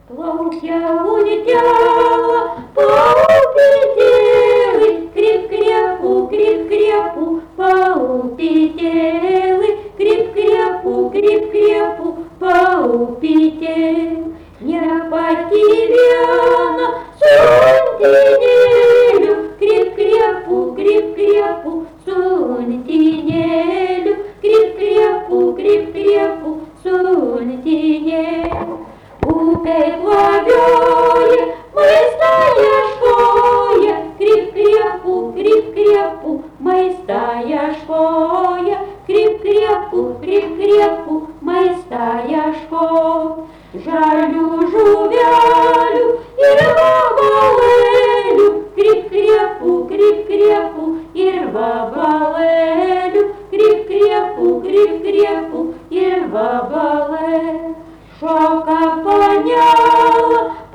Плавья улетела по упетелы, креп-крепу, по упетелы, креп-крепу, по упетелы. Не потеряна сунтинелю, креп-крепу, сунтинелю, креп-крепу, сунтинелю. Упекловёе, мы стояшкое, креп-крепу, мы стояшкое, креп-крепу, мы стояшко. Жалю, жувялю и рвабалелю, креп-крепу, и рвабалелю, креп-крепу, и рвабалелю. Шока поняла,